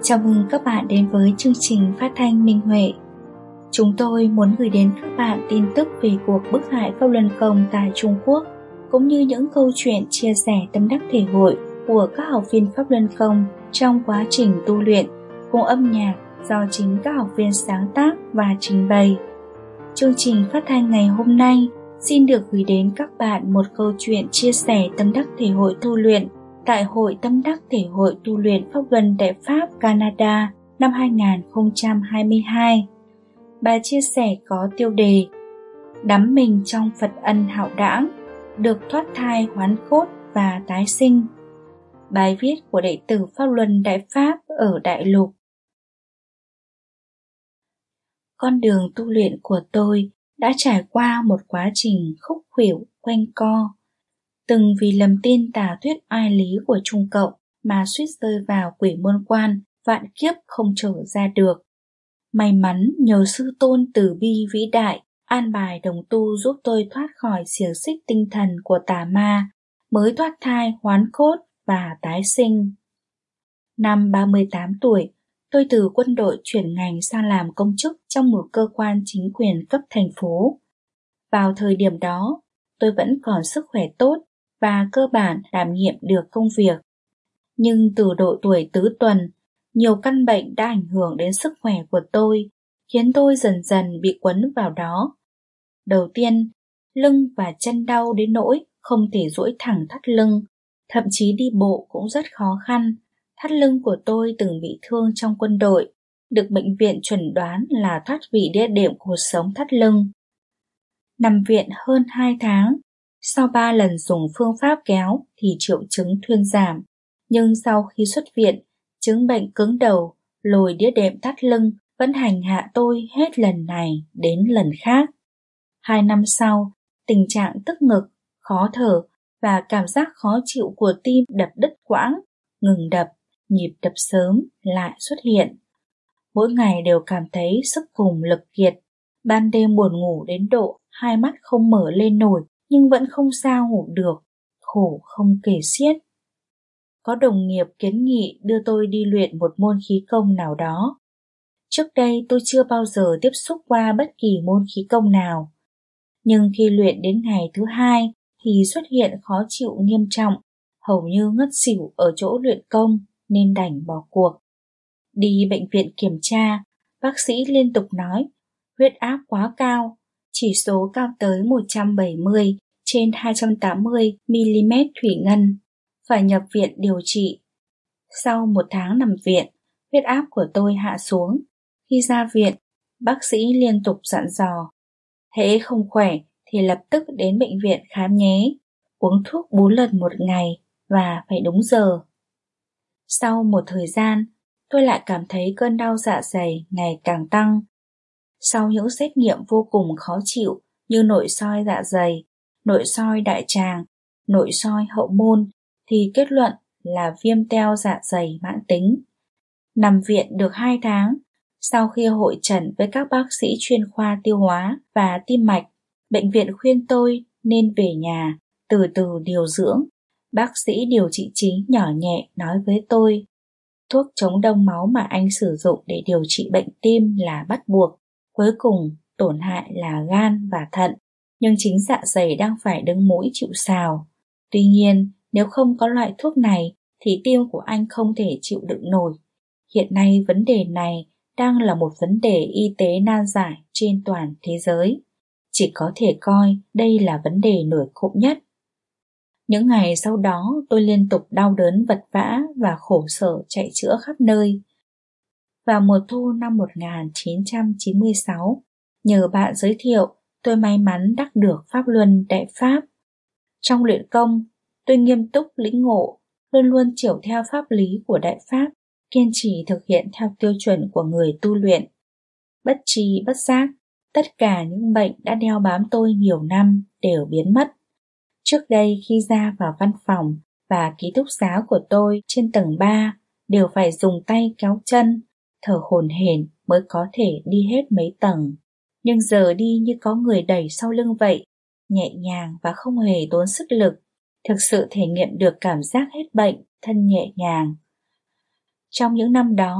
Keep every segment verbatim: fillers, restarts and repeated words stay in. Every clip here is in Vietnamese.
Chào mừng các bạn đến với chương trình phát thanh Minh Huệ. Chúng tôi muốn gửi đến các bạn tin tức về cuộc bức hại Pháp Luân Công tại Trung Quốc, cũng như những câu chuyện chia sẻ tâm đắc thể hội của các học viên Pháp Luân Công trong quá trình tu luyện, cùng âm nhạc do chính các học viên sáng tác và trình bày. Chương trình phát thanh ngày hôm nay xin được gửi đến các bạn một câu chuyện chia sẻ tâm đắc thể hội tu luyện tại Hội Tâm đắc Thể hội Tu luyện Pháp Luân tại Pháp, Canada năm hai không hai hai. Bài chia sẻ có tiêu đề Đắm mình trong Phật ân hạo đãng, được thoát thai hoán cốt và tái sinh. Bài viết của đệ tử Pháp Luân Đại Pháp ở Đại Lục. Con đường tu luyện của tôi đã trải qua một quá trình khúc khuỷu quanh co, từng vì lầm tin tà thuyết oai lý của Trung Cộng mà suýt rơi vào quỷ môn quan, vạn kiếp không trở ra được. May mắn nhờ sư tôn từ bi vĩ đại an bài đồng tu giúp tôi thoát khỏi xiềng xích tinh thần của tà ma, mới thoát thai hoán cốt và tái sinh. Năm ba mươi tám tuổi, tôi từ quân đội chuyển ngành sang làm công chức trong một cơ quan chính quyền cấp thành phố. Vào thời điểm đó, tôi vẫn còn sức khỏe tốt và cơ bản đảm nhiệm được công việc. Nhưng từ độ tuổi tứ tuần, nhiều căn bệnh đã ảnh hưởng đến sức khỏe của tôi, khiến tôi dần dần bị quấn vào đó. Đầu tiên, lưng và chân đau đến nỗi không thể duỗi thẳng thắt lưng, thậm chí đi bộ cũng rất khó khăn. Thắt lưng của tôi từng bị thương trong quân đội, được bệnh viện chuẩn đoán là thoát vị đĩa đệm cột sống thắt lưng. Nằm viện hơn hai tháng, sau ba lần dùng phương pháp kéo thì triệu chứng thuyên giảm, nhưng sau khi xuất viện, chứng bệnh cứng đầu, lồi đĩa đệm thắt lưng vẫn hành hạ tôi hết lần này đến lần khác. Hai năm sau, tình trạng tức ngực, khó thở và cảm giác khó chịu của tim đập đứt quãng, ngừng đập, nhịp đập sớm lại xuất hiện. Mỗi ngày đều cảm thấy sức cùng lực kiệt, ban đêm buồn ngủ đến độ hai mắt không mở lên nổi nhưng vẫn không sao ngủ được, khổ không kể xiết. Có đồng nghiệp kiến nghị đưa tôi đi luyện một môn khí công nào đó. Trước đây tôi chưa bao giờ tiếp xúc qua bất kỳ môn khí công nào. Nhưng khi luyện đến ngày thứ hai thì xuất hiện khó chịu nghiêm trọng, hầu như ngất xỉu ở chỗ luyện công nên đành bỏ cuộc. Đi bệnh viện kiểm tra, bác sĩ liên tục nói huyết áp quá cao, chỉ số cao tới một trăm bảy mươi trên hai trăm tám mươi mi-li-mét thủy ngân, phải nhập viện điều trị. Sau một tháng nằm viện, huyết áp của tôi hạ xuống. Khi ra viện, bác sĩ liên tục dặn dò, hễ không khỏe thì lập tức đến bệnh viện khám nhé, uống thuốc bốn lần một ngày và phải đúng giờ. Sau một thời gian, tôi lại cảm thấy cơn đau dạ dày ngày càng tăng. Sau những xét nghiệm vô cùng khó chịu như nội soi dạ dày, nội soi đại tràng, nội soi hậu môn, thì kết luận là viêm teo dạ dày mãn tính. Nằm viện được hai tháng, sau khi hội chẩn với các bác sĩ chuyên khoa tiêu hóa và tim mạch, bệnh viện khuyên tôi nên về nhà, từ từ điều dưỡng. Bác sĩ điều trị chính nhỏ nhẹ nói với tôi, thuốc chống đông máu mà anh sử dụng để điều trị bệnh tim là bắt buộc, cuối cùng tổn hại là gan và thận, nhưng chính dạ dày đang phải đứng mũi chịu sào. Tuy nhiên, nếu không có loại thuốc này thì tim của anh không thể chịu đựng nổi. Hiện nay vấn đề này đang là một vấn đề y tế nan giải trên toàn thế giới. Chỉ có thể coi đây là vấn đề nổi cộm nhất. Những ngày sau đó tôi liên tục đau đớn vật vã và khổ sở chạy chữa khắp nơi. Vào mùa thu năm một nghìn chín trăm chín mươi sáu, nhờ bạn giới thiệu, tôi may mắn đắc được Pháp Luân Đại Pháp. Trong luyện công, tôi nghiêm túc lĩnh ngộ, luôn luôn chiều theo pháp lý của Đại Pháp, kiên trì thực hiện theo tiêu chuẩn của người tu luyện. Bất tri bất giác, tất cả những bệnh đã đeo bám tôi nhiều năm đều biến mất. Trước đây khi ra vào văn phòng và ký túc xá của tôi trên tầng ba, đều phải dùng tay kéo chân, thở hổn hển mới có thể đi hết mấy tầng. Nhưng giờ đi như có người đẩy sau lưng vậy, nhẹ nhàng và không hề tốn sức lực, thực sự thể nghiệm được cảm giác hết bệnh, thân nhẹ nhàng. Trong những năm đó,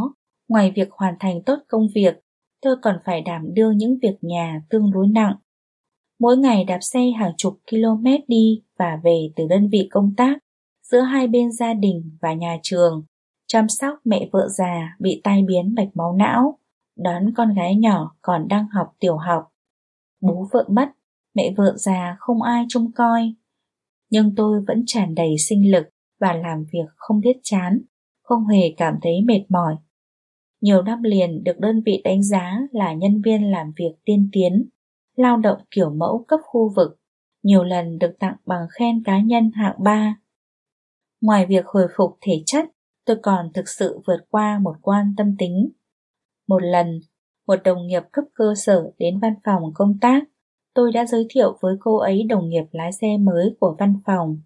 Ngoài việc hoàn thành tốt công việc, tôi còn phải đảm đương những việc nhà tương đối nặng. Mỗi ngày đạp xe hàng chục km đi và về từ đơn vị công tác, giữa hai bên gia đình và nhà trường, chăm sóc mẹ vợ già bị tai biến mạch máu não, đón con gái nhỏ còn đang học tiểu học. Bố vợ mất, mẹ vợ già không ai trông coi. Nhưng tôi vẫn tràn đầy sinh lực và làm việc không biết chán, không hề cảm thấy mệt mỏi. Nhiều năm liền được đơn vị đánh giá là nhân viên làm việc tiên tiến, lao động kiểu mẫu cấp khu vực, nhiều lần được tặng bằng khen cá nhân hạng ba. Ngoài việc hồi phục thể chất, tôi còn thực sự vượt qua một quan tâm tính. Một lần, một đồng nghiệp cấp cơ sở đến văn phòng công tác, tôi đã giới thiệu với cô ấy đồng nghiệp lái xe mới của văn phòng.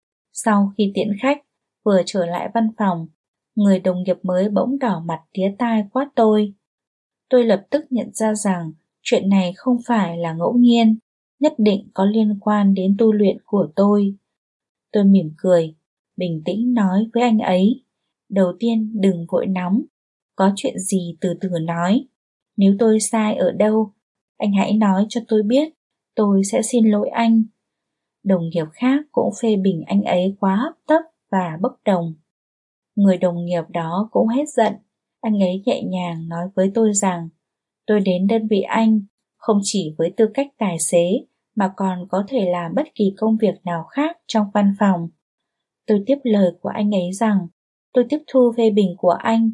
Sau khi tiễn khách, vừa trở lại văn phòng, người đồng nghiệp mới bỗng đỏ mặt tía tai quát tôi. Tôi lập tức nhận ra rằng chuyện này không phải là ngẫu nhiên, nhất định có liên quan đến tu luyện của tôi. Tôi mỉm cười, bình tĩnh nói với anh ấy. Đầu tiên đừng vội nóng, có chuyện gì từ từ nói. Nếu tôi sai ở đâu, anh hãy nói cho tôi biết, tôi sẽ xin lỗi anh. Đồng nghiệp khác cũng phê bình anh ấy quá hấp tấp và bốc đồng. Người đồng nghiệp đó cũng hết giận, anh ấy nhẹ nhàng nói với tôi rằng tôi đến đơn vị anh không chỉ với tư cách tài xế mà còn có thể làm bất kỳ công việc nào khác trong văn phòng. Tôi tiếp lời của anh ấy rằng tôi tiếp thu phê bình của anh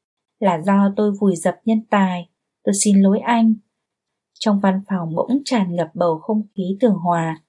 là do tôi vùi dập nhân tài, tôi xin lỗi anh. Trong văn phòng bỗng tràn ngập bầu không khí tường hòa.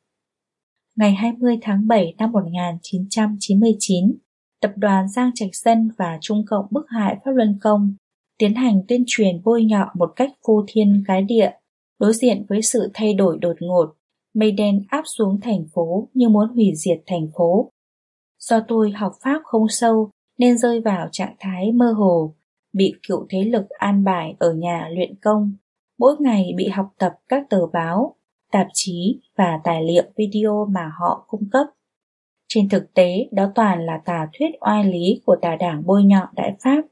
Ngày hai mươi tháng bảy năm một nghìn chín trăm chín mươi chín, tập đoàn Giang Trạch Dân và Trung Cộng bức hại Pháp Luân Công tiến hành tuyên truyền bôi nhọ một cách phô thiên cái địa. Đối diện với sự thay đổi đột ngột, mây đen áp xuống thành phố như muốn hủy diệt thành phố. Do tôi học Pháp không sâu nên rơi vào trạng thái mơ hồ, bị cựu thế lực an bài ở nhà luyện công, mỗi ngày bị học tập các tờ báo, tạp chí và tài liệu video mà họ cung cấp. Trên thực tế, đó toàn là tà thuyết oai lý của tà đảng bôi nhọ Đại Pháp.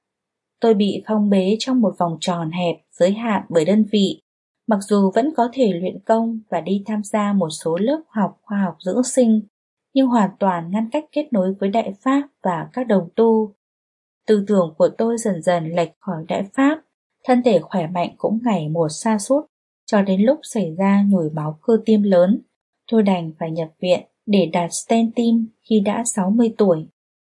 Tôi bị phong bế trong một vòng tròn hẹp giới hạn bởi đơn vị, mặc dù vẫn có thể luyện công và đi tham gia một số lớp học khoa học dưỡng sinh, nhưng hoàn toàn ngăn cách kết nối với Đại Pháp và các đồng tu. Tư tưởng của tôi dần dần lệch khỏi Đại Pháp, thân thể khỏe mạnh cũng ngày một sa sút, cho đến lúc xảy ra nhồi máu cơ tim lớn, tôi đành phải nhập viện để đặt stent tim khi đã sáu mươi tuổi.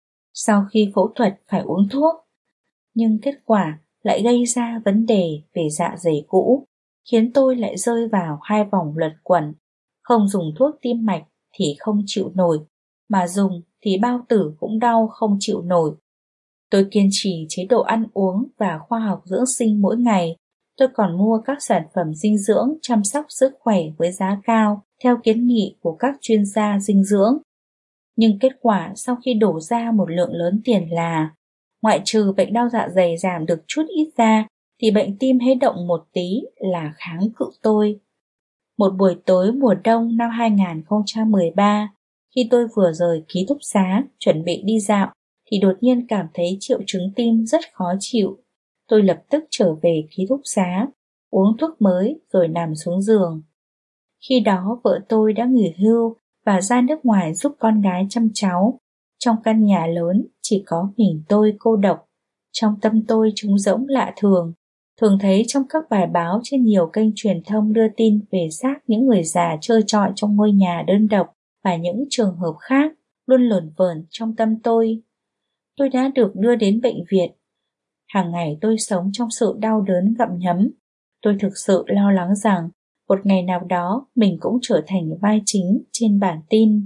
Sau khi phẫu thuật phải uống thuốc, nhưng kết quả lại gây ra vấn đề về dạ dày cũ, khiến tôi lại rơi vào hai vòng luẩn quẩn. Không dùng thuốc tim mạch thì không chịu nổi, mà dùng thì bao tử cũng đau không chịu nổi. Tôi kiên trì chế độ ăn uống và khoa học dưỡng sinh mỗi ngày. Tôi còn mua các sản phẩm dinh dưỡng chăm sóc sức khỏe với giá cao theo kiến nghị của các chuyên gia dinh dưỡng. Nhưng kết quả sau khi đổ ra một lượng lớn tiền là ngoại trừ bệnh đau dạ dày giảm được chút ít ra thì bệnh tim hễ động một tí là kháng cự tôi. Một buổi tối mùa đông năm hai nghìn không trăm mười ba, khi tôi vừa rời ký túc xá chuẩn bị đi dạo thì đột nhiên cảm thấy triệu chứng tim rất khó chịu. Tôi lập tức trở về ký túc xá, uống thuốc mới rồi nằm xuống giường. Khi đó vợ tôi đã nghỉ hưu và ra nước ngoài giúp con gái chăm cháu. Trong căn nhà lớn chỉ có mình tôi cô độc. Trong tâm tôi trống rỗng lạ thường. Thường thấy trong các bài báo trên nhiều kênh truyền thông đưa tin về xác những người già trơ trọi trong ngôi nhà đơn độc và những trường hợp khác luôn lởn vởn trong tâm tôi. Tôi đã được đưa đến bệnh viện. Hàng ngày tôi sống trong sự đau đớn gặm nhấm. Tôi thực sự lo lắng rằng một ngày nào đó mình cũng trở thành vai chính trên bản tin.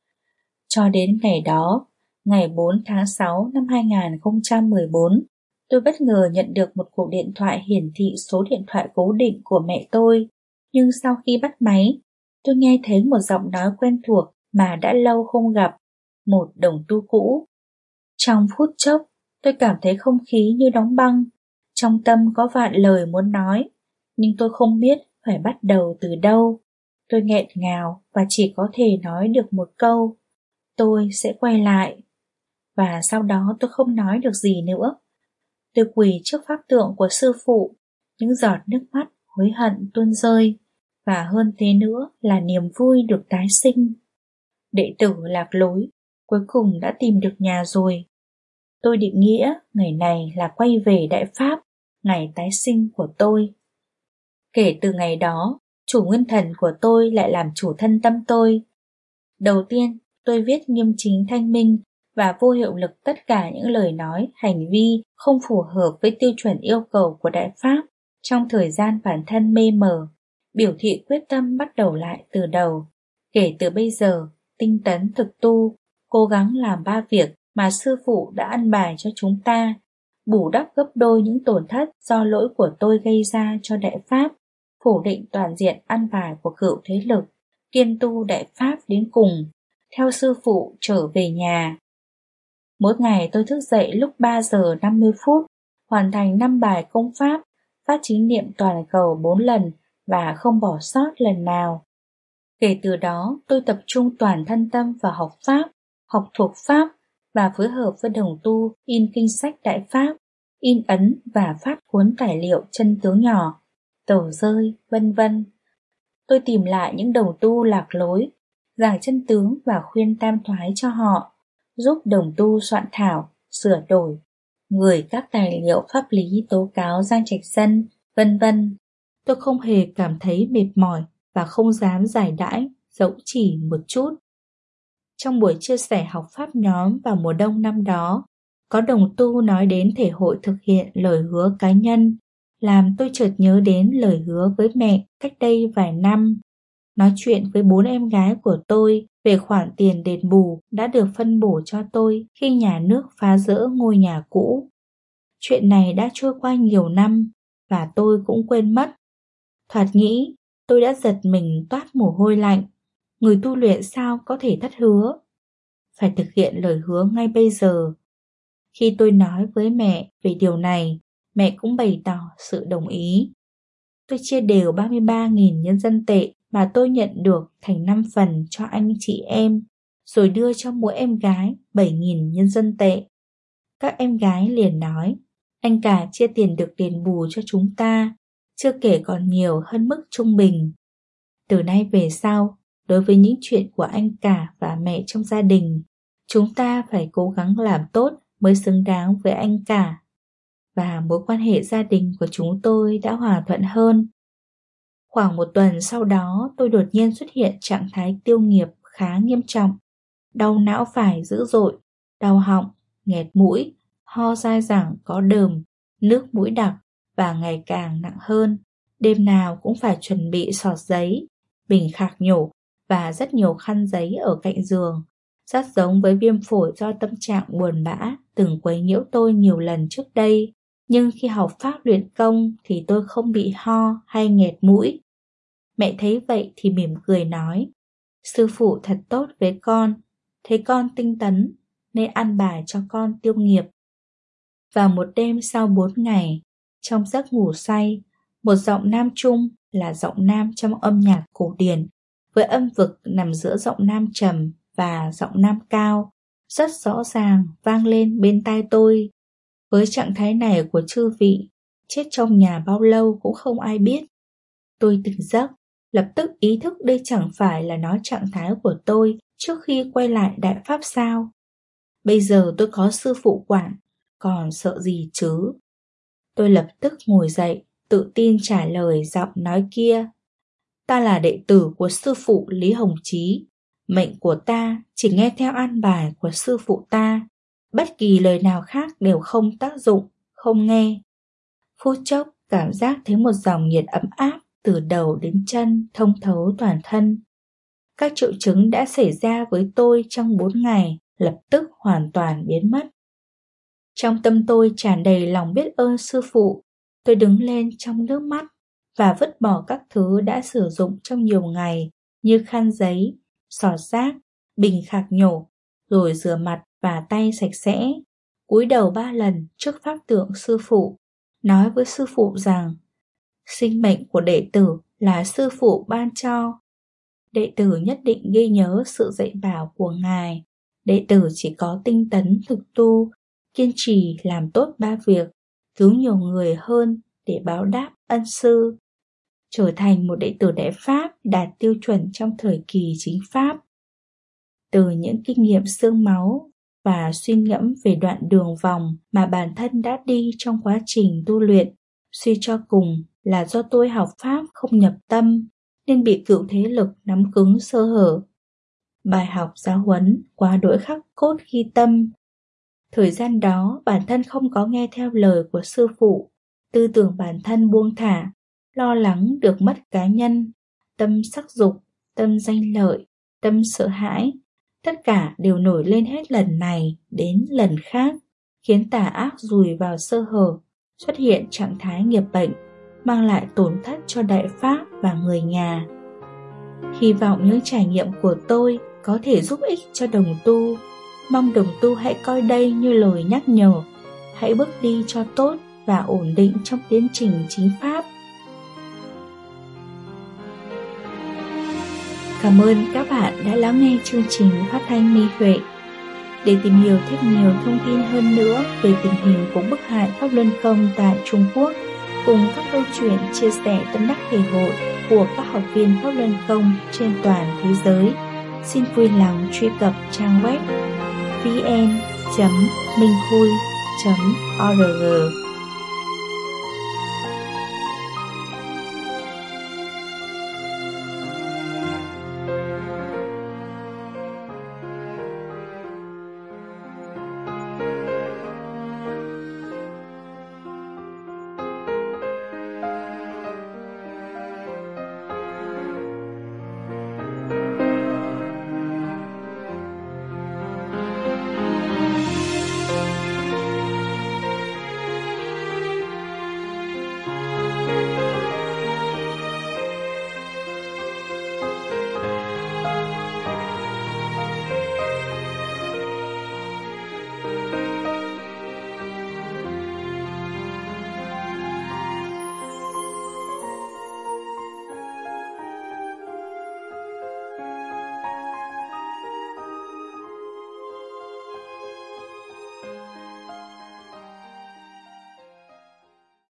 Cho đến ngày đó, ngày bốn tháng sáu năm hai nghìn không trăm mười bốn, tôi bất ngờ nhận được một cuộc điện thoại hiển thị số điện thoại cố định của mẹ tôi. Nhưng sau khi bắt máy, tôi nghe thấy một giọng nói quen thuộc mà đã lâu không gặp, một đồng tu cũ. Trong phút chốc, tôi cảm thấy không khí như đóng băng. Trong tâm có vạn lời muốn nói, nhưng tôi không biết phải bắt đầu từ đâu. Tôi nghẹn ngào và chỉ có thể nói được một câu: tôi sẽ quay lại. Và sau đó tôi không nói được gì nữa. Tôi quỳ trước pháp tượng của sư phụ, những giọt nước mắt hối hận tuôn rơi, và hơn thế nữa là niềm vui được tái sinh. Đệ tử lạc lối, cuối cùng đã tìm được nhà rồi. Tôi định nghĩa ngày này là quay về Đại Pháp, ngày tái sinh của tôi. Kể từ ngày đó, chủ nguyên thần của tôi lại làm chủ thân tâm tôi. Đầu tiên, tôi viết nghiêm chính thanh minh và vô hiệu lực tất cả những lời nói, hành vi không phù hợp với tiêu chuẩn yêu cầu của Đại Pháp trong thời gian bản thân mê mờ, biểu thị quyết tâm bắt đầu lại từ đầu. Kể từ bây giờ, tinh tấn thực tu, cố gắng làm ba việc mà sư phụ đã ăn bài cho chúng ta, bù đắp gấp đôi những tổn thất do lỗi của tôi gây ra cho Đại Pháp, phủ định toàn diện ăn bài của cựu thế lực, kiên tu Đại Pháp đến cùng, theo sư phụ trở về nhà. Mỗi ngày tôi thức dậy lúc ba giờ năm mươi phút, hoàn thành năm bài công pháp, phát chính niệm toàn cầu bốn lần và không bỏ sót lần nào. Kể từ đó, tôi tập trung toàn thân tâm vào học Pháp, học thuộc Pháp và phối hợp với đồng tu in kinh sách Đại Pháp, in ấn và phát cuốn tài liệu chân tướng nhỏ, tờ rơi, vân vân. Tôi tìm lại những đồng tu lạc lối, giảng chân tướng và khuyên tam thoái cho họ, giúp đồng tu soạn thảo, sửa đổi, gửi các tài liệu pháp lý tố cáo Giang Trạch Dân, vân vân. Tôi không hề cảm thấy mệt mỏi và không dám giải đãi, dẫu chỉ một chút. Trong buổi chia sẻ học pháp nhóm vào mùa đông năm đó, có đồng tu nói đến thể hội thực hiện lời hứa cá nhân, làm tôi chợt nhớ đến lời hứa với mẹ cách đây vài năm. Nói chuyện với bốn em gái của tôi về khoản tiền đền bù đã được phân bổ cho tôi khi nhà nước phá dỡ ngôi nhà cũ. Chuyện này đã trôi qua nhiều năm và tôi cũng quên mất. Thoạt nghĩ, tôi đã giật mình toát mồ hôi lạnh. Người tu luyện sao có thể thất hứa? Phải thực hiện lời hứa ngay bây giờ. Khi tôi nói với mẹ về điều này, mẹ cũng bày tỏ sự đồng ý. Tôi chia đều ba mươi ba nghìn nhân dân tệ mà tôi nhận được thành năm phần cho anh chị em, rồi đưa cho mỗi em gái bảy nghìn nhân dân tệ. Các em gái liền nói, anh cả chia tiền được đền bù cho chúng ta, chưa kể còn nhiều hơn mức trung bình. Từ nay về sau, đối với những chuyện của anh cả và mẹ trong gia đình, chúng ta phải cố gắng làm tốt mới xứng đáng với anh cả. Và mối quan hệ gia đình của chúng tôi đã hòa thuận hơn. Khoảng một tuần sau đó, tôi đột nhiên xuất hiện trạng thái tiêu nghiệp khá nghiêm trọng. Đau não phải dữ dội, đau họng, nghẹt mũi, ho dai dẳng có đờm, nước mũi đặc và ngày càng nặng hơn. Đêm nào cũng phải chuẩn bị sọt giấy, bình khạc nhổ và rất nhiều khăn giấy ở cạnh giường. Rất giống với viêm phổi do tâm trạng buồn bã từng quấy nhiễu tôi nhiều lần trước đây. Nhưng khi học pháp luyện công thì tôi không bị ho hay nghẹt mũi. Mẹ thấy vậy thì mỉm cười nói, sư phụ thật tốt với con, thấy con tinh tấn nên ăn bài cho con tiêu nghiệp. Vào một đêm sau bốn ngày, trong giấc ngủ say, một giọng nam trung là giọng nam trong âm nhạc cổ điển, với âm vực nằm giữa giọng nam trầm và giọng nam cao, rất rõ ràng vang lên bên tai tôi. Với trạng thái này của chư vị, chết trong nhà bao lâu cũng không ai biết. Tôi tỉnh giấc, lập tức ý thức đây chẳng phải là nói trạng thái của tôi trước khi quay lại Đại Pháp sao. Bây giờ tôi có sư phụ quản, còn sợ gì chứ? Tôi lập tức ngồi dậy, tự tin trả lời giọng nói kia. Ta là đệ tử của sư phụ Lý Hồng Chí. Mệnh của ta chỉ nghe theo an bài của sư phụ ta. Bất kỳ lời nào khác đều không tác dụng, không nghe. Phút chốc cảm giác thấy một dòng nhiệt ấm áp từ đầu đến chân thông thấu toàn thân. Các triệu chứng đã xảy ra với tôi trong bốn ngày lập tức hoàn toàn biến mất. Trong tâm tôi tràn đầy lòng biết ơn sư phụ. Tôi đứng lên trong nước mắt và vứt bỏ các thứ đã sử dụng trong nhiều ngày như khăn giấy, sọt rác, bình khạc nhổ, rồi rửa mặt và tay sạch sẽ, cúi đầu ba lần trước pháp tượng sư phụ, nói với sư phụ rằng sinh mệnh của đệ tử là sư phụ ban cho. Đệ tử nhất định ghi nhớ sự dạy bảo của ngài. Đệ tử chỉ có tinh tấn thực tu, kiên trì làm tốt ba việc cứu nhiều người hơn để báo đáp ân sư, trở thành một đệ tử Đại Pháp đạt tiêu chuẩn trong thời kỳ chính Pháp. Từ những kinh nghiệm xương máu và suy ngẫm về đoạn đường vòng mà bản thân đã đi trong quá trình tu luyện, suy cho cùng là do tôi học Pháp không nhập tâm nên bị cựu thế lực nắm cứng sơ hở. Bài học giáo huấn quá đỗi khắc cốt ghi tâm. Thời gian đó bản thân không có nghe theo lời của sư phụ, tư tưởng bản thân buông thả, lo lắng được mất cá nhân, tâm sắc dục, tâm danh lợi, tâm sợ hãi, tất cả đều nổi lên hết lần này đến lần khác, khiến tà ác dùi vào sơ hở, xuất hiện trạng thái nghiệp bệnh, mang lại tổn thất cho Đại Pháp và người nhà. Hy vọng những trải nghiệm của tôi có thể giúp ích cho đồng tu. Mong đồng tu hãy coi đây như lời nhắc nhở, hãy bước đi cho tốt và ổn định trong tiến trình chính Pháp. Cảm ơn các bạn đã lắng nghe chương trình phát thanh Mi Huệ. Để tìm hiểu thêm nhiều thông tin hơn nữa về tình hình của bức hại Pháp Luân Công tại Trung Quốc, cùng các câu chuyện chia sẻ tâm đắc thể hội của các học viên Pháp Luân Công trên toàn thế giới, xin vui lòng truy cập trang web vn chấm minh hui chấm org.